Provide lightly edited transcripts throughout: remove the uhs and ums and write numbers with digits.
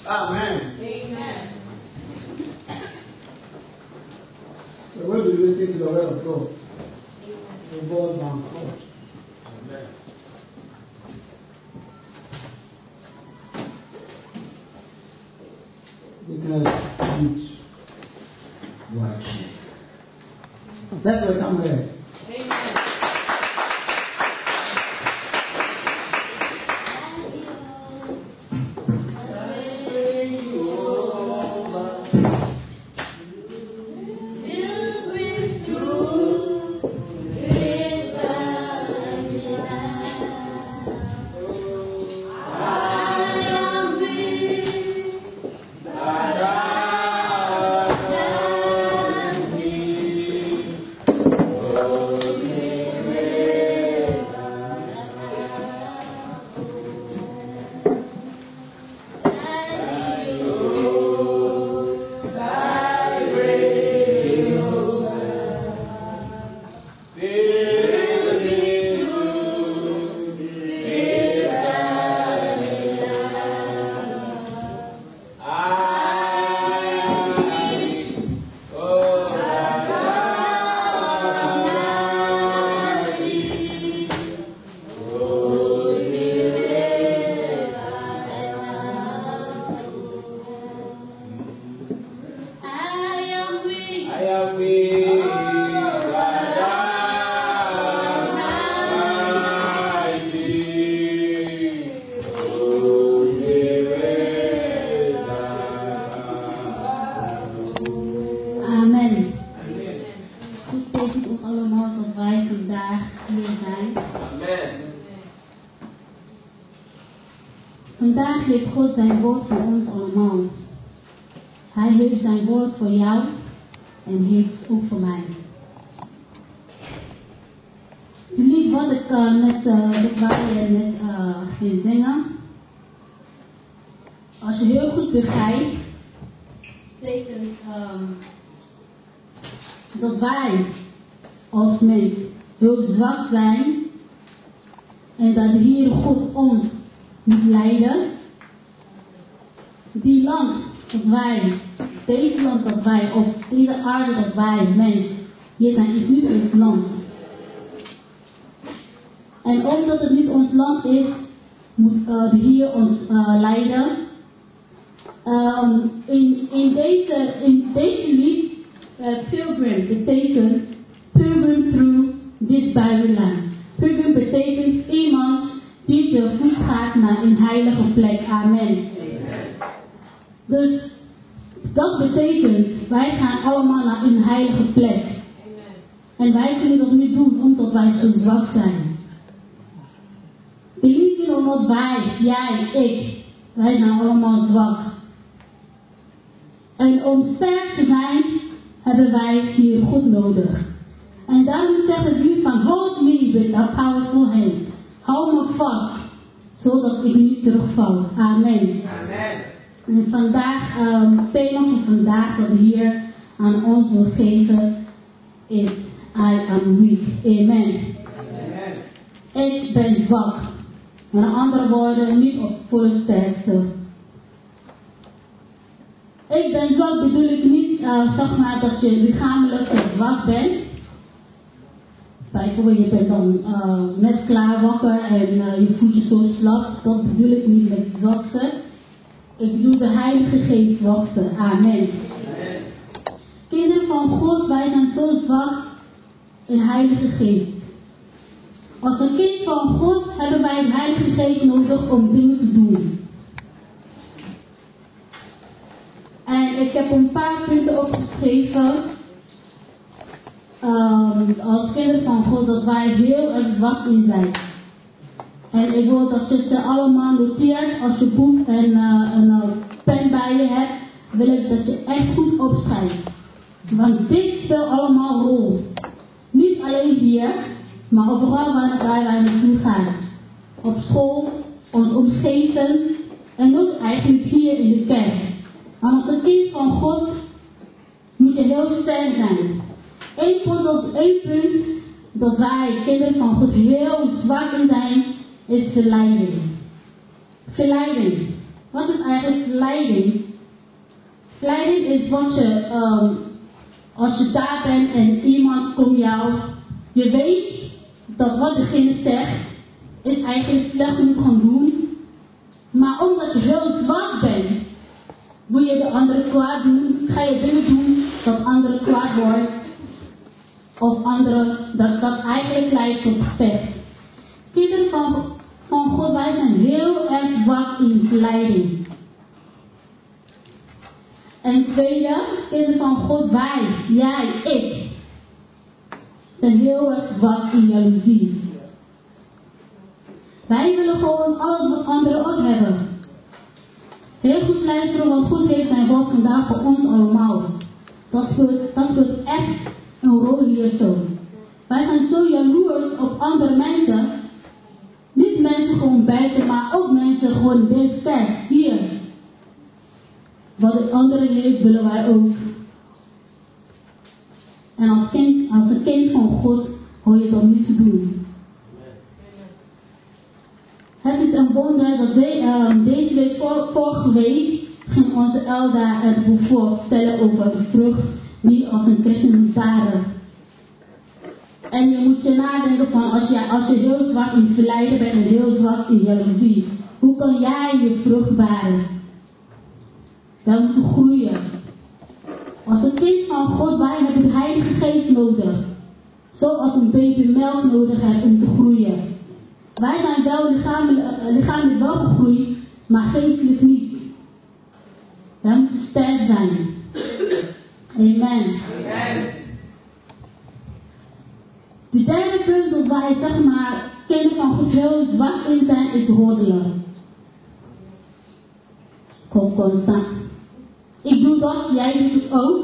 Amen. Amen. So when we listen to the word of God, the God man God. Amen. Because watching. That's what I'm here. Amen. Vandaag heeft God zijn woord voor ons allemaal. Hij heeft zijn woord voor jou en heeft ook voor mij. Het lied wat ik net ging zingen, als je heel goed begrijpt, betekent dat wij als mens heel zwak zijn en dat de Heere God ons moet leiden. Die land dat wij, deze land dat wij, of deze aarde dat wij, mens, hier zijn, is niet ons land. En omdat het niet ons land is, moet de Heer ons leiden. In deze lied, pilgrim betekent pilgrim through this barren land. Pilgrim betekent iemand die de voet gaat naar een heilige plek. Amen. Dus dat betekent, wij gaan allemaal naar een heilige plek. En wij kunnen dat niet doen omdat wij zo zwak zijn. Niet omdat wij, jij, ik, wij zijn allemaal zwak. En om sterk te zijn, hebben wij hier God nodig. En daarom zegt het lied van, hold me with a powerful hand. Hou me vast, zodat ik niet terugval. Amen. Amen. En vandaag, het thema van vandaag dat de Heer aan ons wil geven is I am weak. Amen. Amen. Ik ben zwak. Met andere woorden, niet op volle sterkte. Ik ben zwak bedoel ik niet, zeg maar, dat je lichamelijk zwak bent. Bijvoorbeeld, je bent dan net klaar wakker en je voelt je zo slap. Dat bedoel ik niet met zwakte. Ik bedoel de Heilige Geest zwakte. Amen. Amen. Kinderen van God, wij zijn zo zwak in Heilige Geest. Als een kind van God hebben wij de Heilige Geest nodig om dingen te doen. En ik heb een paar punten opgeschreven. Als kinderen van God dat wij heel erg zwak in zijn. En ik wil dat je ze allemaal noteert. Als je boek en een pen bij je hebt, wil ik dat je echt goed opschrijft. Want dit speelt allemaal rol. Niet alleen hier, maar overal waar wij naartoe gaan. Op school, ons omgeven en ook eigenlijk hier in de kerk. Maar als een kind van God moet je heel sterk zijn. Eén punt dat wij kinderen van God heel zwak in zijn, is verleiding. Verleiding. Wat is eigenlijk vleiding? Vleiding is wat je, als je daar bent en iemand komt jou, je weet dat wat degene zegt, is eigenlijk slecht moet gaan doen. Maar omdat je heel zwak bent, wil je de andere kwaad doen, ga je dingen doen dat anderen kwaad worden. Of anderen, dat eigenlijk leidt tot gevecht. Kinderen van God, wij zijn heel erg zwak in vleiding. En tweede, kinderen van God, wij, jij, ik, zijn heel erg zwak in jaloezie. Wij willen gewoon alles wat anderen ook hebben. Heel goed luisteren, want God heeft zijn woord vandaag voor ons allemaal. Dat speelt echt een rol hier zo. Wij zijn zo jaloers op andere mensen. Niet mensen gewoon buiten, maar ook mensen gewoon deze ver, hier. Wat het andere heeft, willen wij ook. En als een kind van God, hoor je dat niet te doen. Het is een wonder dat deze week, vorige week, ging onze Elda het boek vertellen over de vrucht die als een christen moet baren. En je moet je nadenken van als je heel zwak in verleiden bent en heel zwak in jaloezie, hoe kan jij je vrucht baren? Wij moeten groeien. Als een kind van God, wij hebben de Heilige Geest nodig. Zoals een baby melk nodig heeft om te groeien. Wij zijn wel lichamelijk wel gegroeid, maar geestelijk niet. Wij moeten sterk zijn. Amen. De derde punt dat wij kinderen van God heel zwak in zijn, is roddelen. Kom constant. Ik doe dat, jij doet het ook.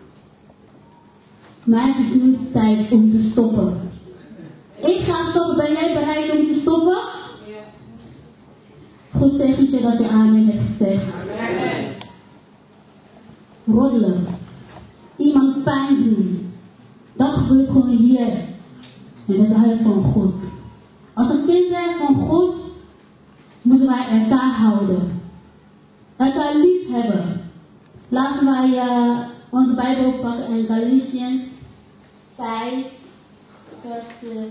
Maar het is nu tijd om te stoppen. Ik ga stoppen. Ben jij bereid om te stoppen? Ja. Goed zegentje dat je amen hebt gezegd. Amen. Roddelen. Iemand pijn doen. Dat gebeurt gewoon hier. In het huis van God. Als een kind bent van God, moeten wij elkaar houden. Elkaar lief hebben. Laten wij onze Bijbel pakken in Galatians 5, vers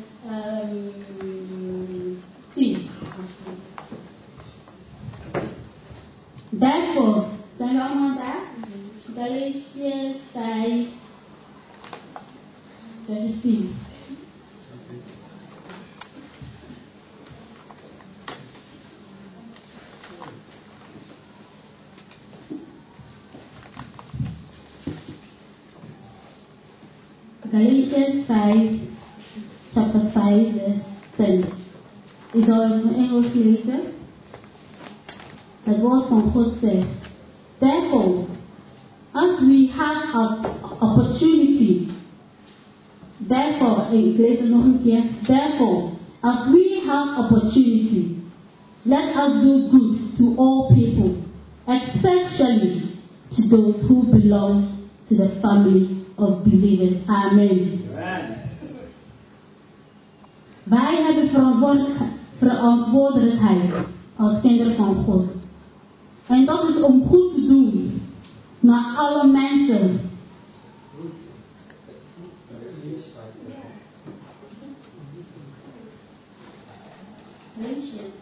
10. Therefore, zijn we allemaal daar? Galatians 5, vers 10. Galatians 5, chapter 5, verse 10. Ik zal het in Engels lezen. Het woord van God zegt: Therefore, as we have an opportunity. Therefore, ik lees het nog een keer. Therefore, as we have opportunity, let us do good to all people, especially to those who belong to the family of believers. Amen. Wij hebben verantwoordelijkheid als kinderen van God. En dat is om goed te doen naar alle mensen. Galatians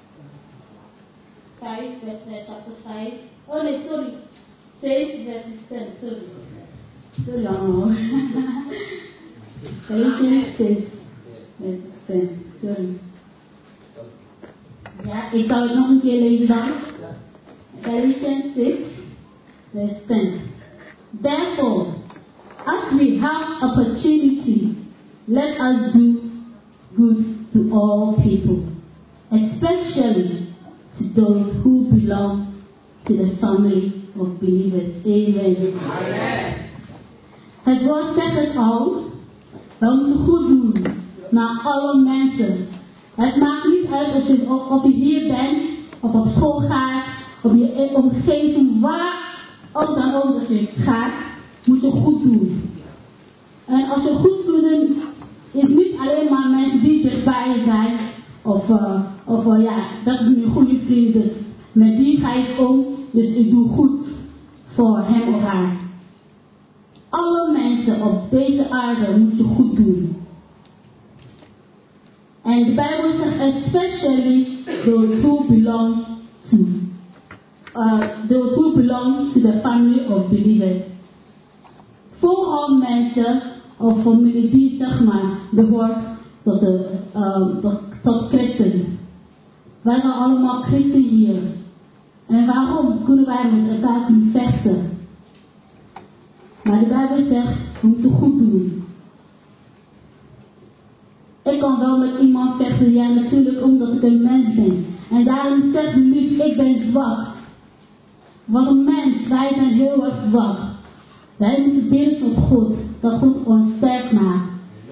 5, chapter 5. Oh nee, sorry. 6, vers 10. Sorry allemaal. Galatians 6, vers 10. Sorry. Ja, ik zal het nog een keer lezen dan. Galatians 6, vers 10. Therefore, as we have opportunity, let us do good to all people, especially to those who belong to the family of believers. Amen. Amen. Het woord zegt het al. We moeten goed doen naar alle mensen. Het maakt niet uit of je hier bent, of op school gaat, of je omgeving, waar ook dan ook dat je gaat, moet je goed doen. En als je goed doet, is niet alleen maar mensen die dichtbij je zijn, of ja, dat is mijn goede vriend, dus met die ga ik om, dus ik doe goed voor hem of haar. Alle mensen op deze aarde moet je goed doen. En de Bijbel zegt especially those who belong to the family of believers. Vooral mensen of familie die zeg maar behoort tot christen. Wij zijn allemaal christen hier. En waarom kunnen wij met elkaar niet vechten? Maar de Bijbel zegt, we moeten goed doen. Ik kan wel met iemand vechten, ja natuurlijk omdat ik een mens ben. En daarom zegt de lied, ik ben zwak. Wat een mens, wij zijn heel erg zwak. Wij moeten bidden tot God, dat God ons sterk maakt.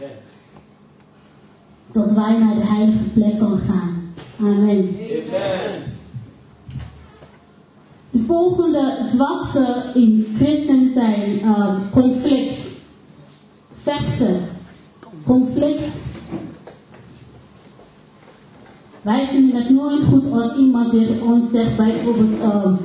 Dat wij naar de heilige plek kunnen gaan. Amen. Amen. De volgende zwakte in christen zijn conflict, vechten, conflict. Wij vinden het nooit goed als iemand tegen ons zegt bijvoorbeeld,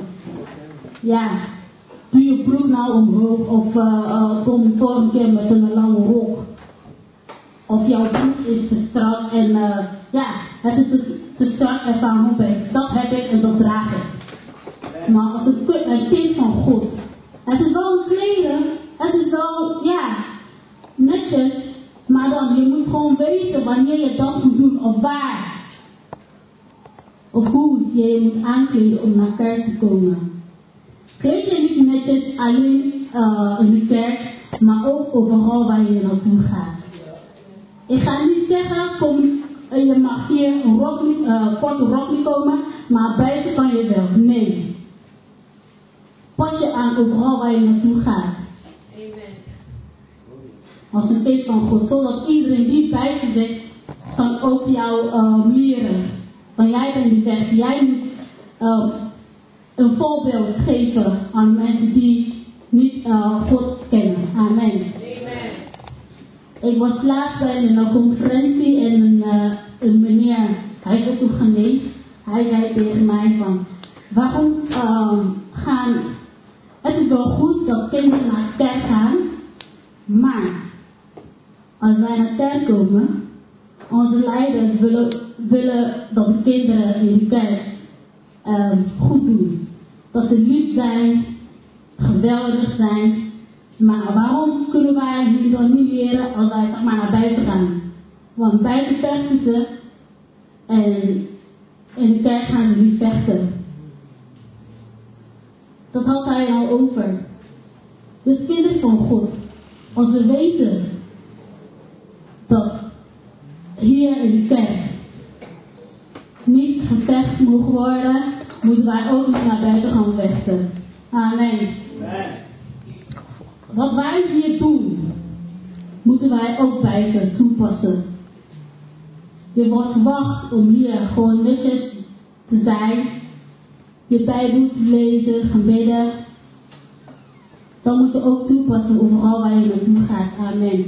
doe je broek nou omhoog of kom voor een keer met een lange rok. Of jouw broek is te strak en het is te strak en van dat heb ik en dat draag ik. Maar als een kind van God, het is wel een kleren, het is wel, netjes, maar dan, je moet gewoon weten wanneer je dat moet doen, of waar. Of hoe je je moet aankleden om naar kerk te komen. Kleed je niet netjes alleen in de kerk, maar ook overal waar je naartoe gaat. Ik ga niet zeggen, je mag hier een korte rok niet komen, maar buiten kan je wel. Nee. Pas je aan overal waar je naartoe gaat. Amen. Als een kind van God, zodat iedereen die buiten zit, kan ook jou leren. Want jij bent die weg. Jij moet een voorbeeld geven aan mensen die niet God kennen. Amen. Amen. Ik was laatst bij een conferentie en een meneer, hij is ook een Ghanese, hij zei tegen mij van, waarom het is wel goed dat kinderen naar de kerk gaan, maar als wij naar de kerk komen, onze leiders willen dat de kinderen in de kerk goed doen. Dat ze lief zijn, geweldig zijn. Maar waarom kunnen wij hun dan niet leren als wij maar naar buiten gaan? Want buiten vechten ze en in de kerk gaan ze niet vechten. Dat had hij al over. Dus kinderen van God, als we weten dat hier in de kerk niet gevecht mogen worden, moeten wij ook niet naar buiten gaan vechten. Amen. Wat wij hier doen, moeten wij ook buiten toepassen. Je wordt verwacht om hier gewoon netjes te zijn, je Bijbel te lezen, gaan bidden. Dan moet je ook toepassen overal waar je naartoe gaat. Amen.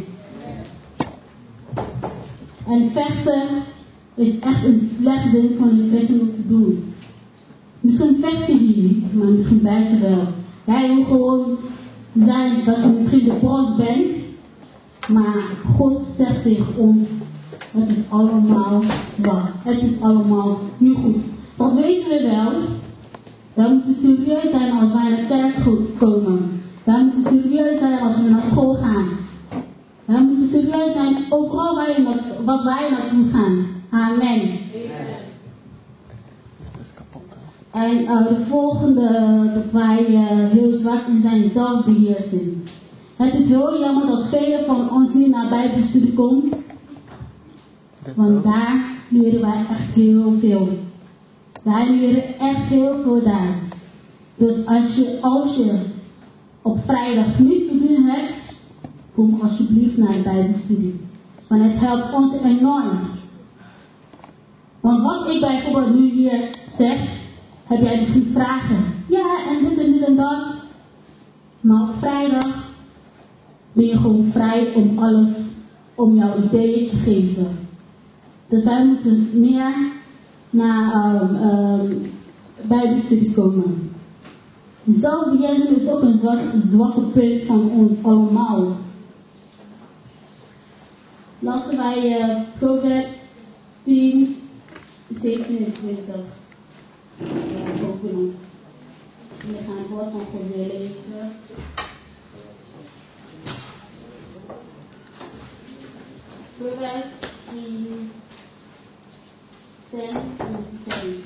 En vechten is echt een slecht ding van een christen om te doen. Misschien vechten hier niet, maar misschien buiten wel. Jij wil gewoon zijn dat je misschien de boss bent, maar God zegt tegen ons, het is allemaal zwak. Het is allemaal niet goed. Dat weten we wel. Wij moeten serieus zijn als wij naar de kerk komen. Wij moeten serieus zijn als we naar school gaan. Wij moeten serieus zijn overal waar wij naartoe gaan. Amen. En de volgende, dat wij heel zwak in zijn, zelfbeheersing. Het is heel jammer dat velen van ons niet naar Bijbelstudie komen. Want daar leren wij echt heel veel. Wij leren echt heel veel daar. Dus als je op vrijdag niets te doen hebt, kom alsjeblieft naar de Bijbelstudie. Want het helpt ons enorm. Want wat ik bijvoorbeeld nu hier zeg, heb jij misschien vragen. Ja, en dit en dat. Maar op vrijdag ben je gewoon vrij om alles, om jouw ideeën te geven. Dus wij moeten meer naar Bijbelstudie komen. Zelfbeheersing is ook een zwakke punt van ons allemaal. Laten wij Proverbs 10, 27 openen. We gaan het woord van God weer lezen. Proverbs 10, 10 en 10.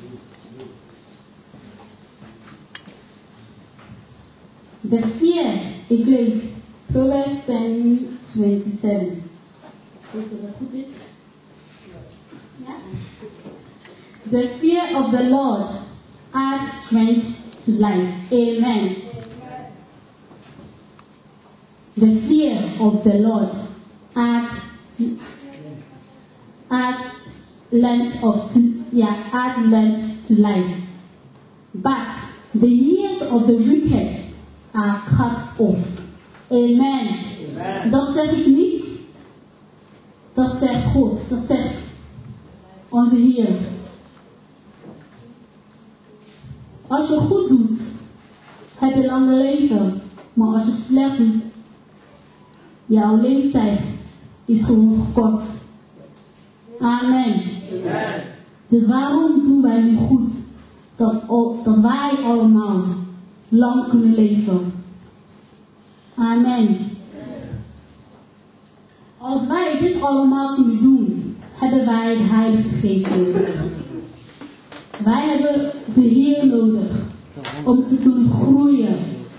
The fear, ik lees Proverbs 10, 27. Weet je dat goed is? Ja? The fear of the Lord adds strength to life. Amen. The fear of the Lord adds length to life. But the years of the wicked are cut off. Amen. Amen. Dat zeg ik niet. Dat zegt God. Dat zegt onze Heer. Als je goed doet, heb je langer leven. Maar als je slecht doet, jouw leeftijd is gewoon gekort. Amen. Amen. Dus waarom doen wij nu goed? Dat wij allemaal lang kunnen leven. Amen. Als wij dit allemaal kunnen doen, hebben wij de Heilige Geest nodig. Wij hebben de Heer nodig om te kunnen groeien.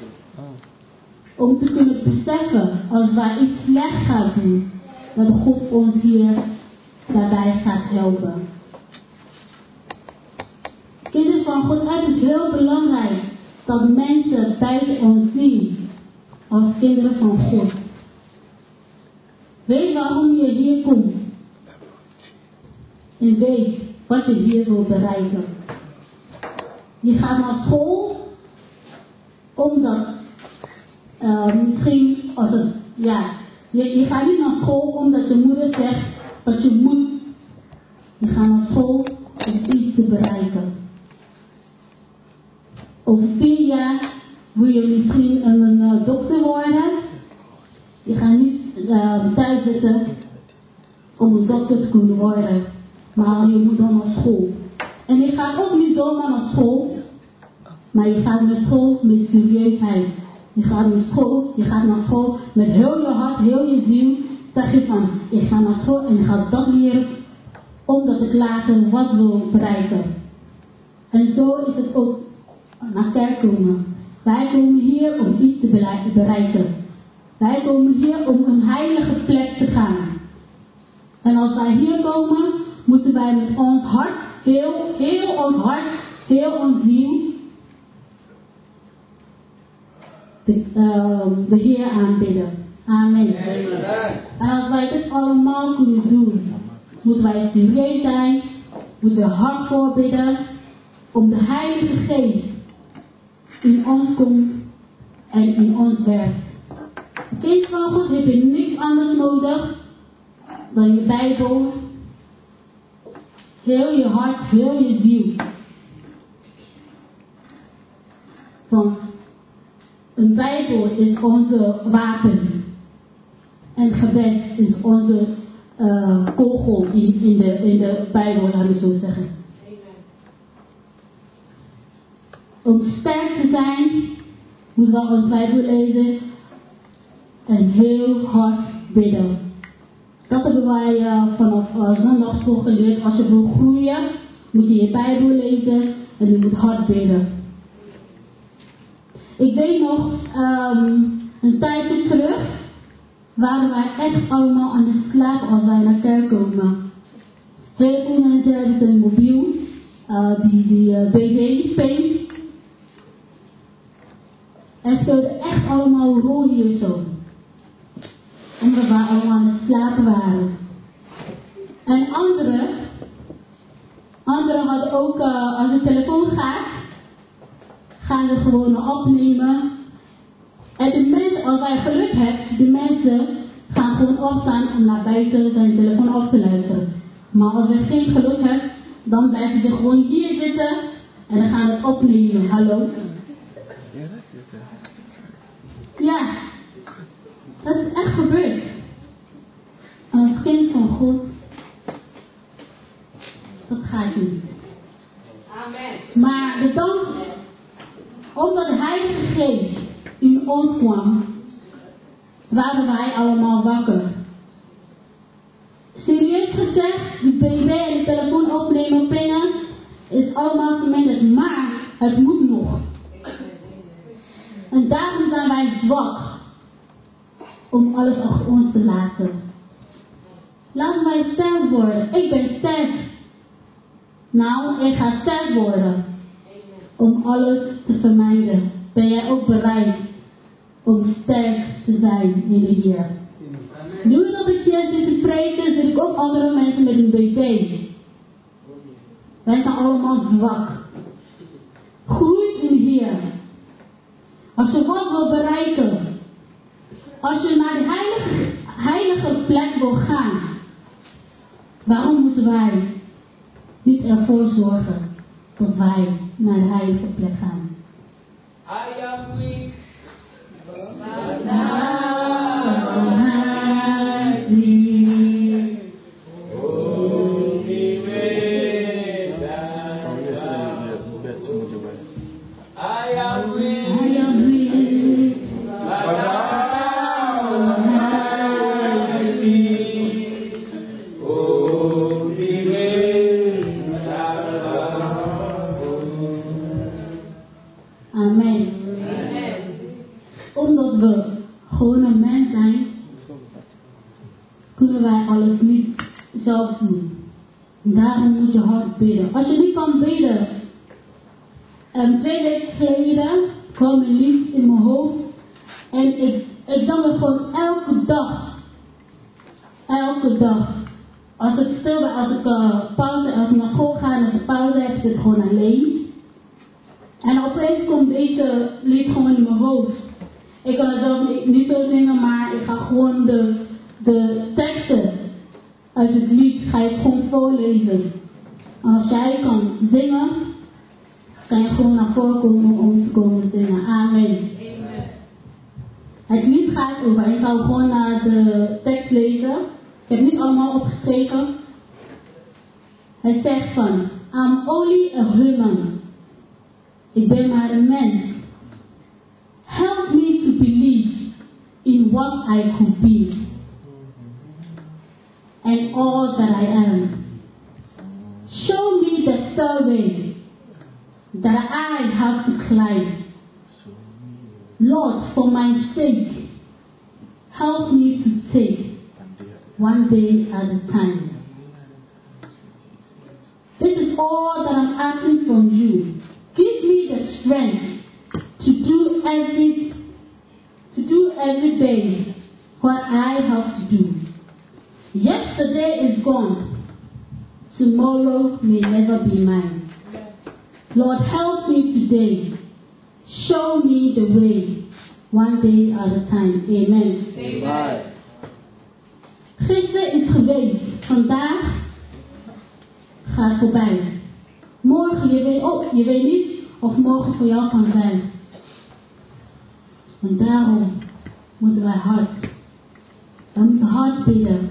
Om te kunnen beseffen als wij iets slecht gaan doen, dat God ons hier daarbij gaat helpen. Kinderen van God, het is heel belangrijk dat mensen buiten ons zien als kinderen van God. Weet waarom je hier komt. En weet wat je hier wil bereiken. Je gaat naar school omdat misschien als het je gaat niet naar school omdat je moeder zegt dat je moet. Je gaat naar school om iets te bereiken. Over 10 jaar wil je misschien een dokter worden. Je gaat niet thuis zitten om een dokter te kunnen worden. Maar je moet dan naar school. En je gaat ook niet zomaar naar school. Maar je gaat naar school met serieusheid. Je gaat naar school met heel je hart, heel je ziel. Zeg je van, ik ga naar school en ik ga dat leren. Omdat ik later wat wil bereiken. En zo is het ook naar kerk komen. Wij komen hier om iets te bereiken. Wij komen hier om een heilige plek te gaan. En als wij hier komen, moeten wij met ons hart, heel ons hart, heel ons ziel, de Heer aanbidden. Amen. En als wij dit allemaal kunnen doen, moeten wij serieus zijn, moeten we hard voorbidden, om de Heilige Geest in ons komt en in ons werkt. Kind van God heb je niks anders nodig dan je Bijbel, heel je hart, heel je ziel. Want een Bijbel is onze wapen en gebed is onze kogel in de Bijbel, laten we zo zeggen. Om sterk te zijn, moeten we ons Bijbel lezen en heel hard bidden. Dat hebben wij vanaf zondagschool geleerd. Als je wil groeien, moet je je Bijbel lezen en je moet hard bidden. Ik weet nog, een tijdje terug waren wij echt allemaal aan het slapen als wij naar kerk komen. Heel veel mensen hebben een mobiel, die BV-pen. En speelden echt allemaal een rol hier zo. Omdat wij allemaal aan het slapen waren. En anderen hadden ook, als de telefoon gaat, gaan ze gewoon opnemen. En de mensen, als wij geluk hebben, de mensen gaan gewoon opstaan om naar buiten zijn telefoon op te luisteren. Maar als wij geen geluk hebben, dan blijven ze gewoon hier zitten En we gaan het opnemen. Hallo? Ja. Dat is echt gebeurd. Een kind van God. Dat gaat niet. Amen. Maar de dank, omdat de Heilige Geest in ons kwam, waren wij allemaal wakker. Serieus gezegd, de BB en de telefoon opnemen, pingen, is allemaal verminderd, maar het moet nog. En daarom zijn wij zwak om alles achter ons te laten. Laten wij sterk worden. Ik ben sterk. Nou, ik ga sterk worden om alles te vermijden. Ben jij ook bereid om sterk te zijn in de Heer? Nu dat ik hier zit te preken, zit ik ook andere mensen met een BP. Wij zijn allemaal zwak. Groei in de Heer. Als je wat wil bereiken, als je naar de heilige plek wil gaan, waarom moeten wij niet ervoor zorgen dat wij naar de heilige plek gaan? I am weak, but now I believe. hold me with I am weak, I am weak, but now I see. Hold me with Amen. Omdat we gewoon een mens zijn, kunnen wij alles niet zelf doen. Daarom moet je hard bidden. Als je niet kan bidden, 2 weken geleden kwam een lied in mijn hoofd en ik zang het gewoon elke dag. Elke dag. Als ik stil ben, als ik naar school ga en als ik pauze heb, zit ik gewoon alleen. En opeens komt deze lied gewoon in mijn hoofd. Ik kan het zelf niet zo zingen, maar ik ga gewoon de teksten uit het lied ga ik gewoon voorlezen. Als jij kan zingen, kan je gewoon naar voren komen om te komen zingen. Amen. Het lied gaat over, ik ga gewoon naar de tekst lezen. Ik heb niet allemaal opgeschreven. Hij zegt van, I'm only a human. Ik ben maar een mens. Help me to believe in what I could be and all that I am. Show me the stairway that I have to climb. Lord, for my sake, help me to take one day at a time. This is all that I'm asking from you. Give me the strength to do every day what I have to do. Yesterday is gone. Tomorrow may never be mine. Lord, help me today. Show me the way, one day at a time. Amen. Amen. Gisteren is geweest. Vandaag gaat voorbij. Morgen, je weet niet of morgen voor jou kan zijn. En daarom moeten wij hard. We moeten hard bidden.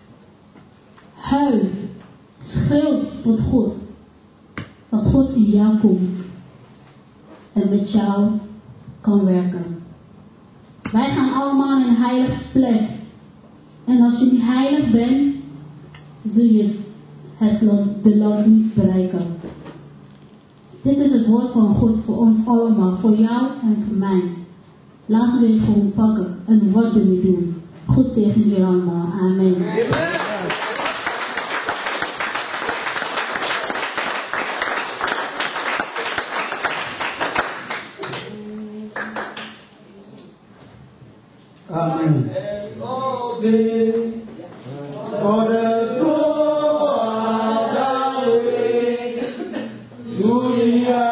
Huil. Schreeuw tot God. Dat God in jou komt. En met jou kan werken. Wij gaan allemaal in een heilige plek. En als je niet heilig bent, zul je de land niet bereiken. Dit is het woord van God voor ons allemaal, voor jou en voor mij. Laten we het gewoon pakken en wat we doen. God zegen jullie allemaal. Amen. Amen. Hallelujah.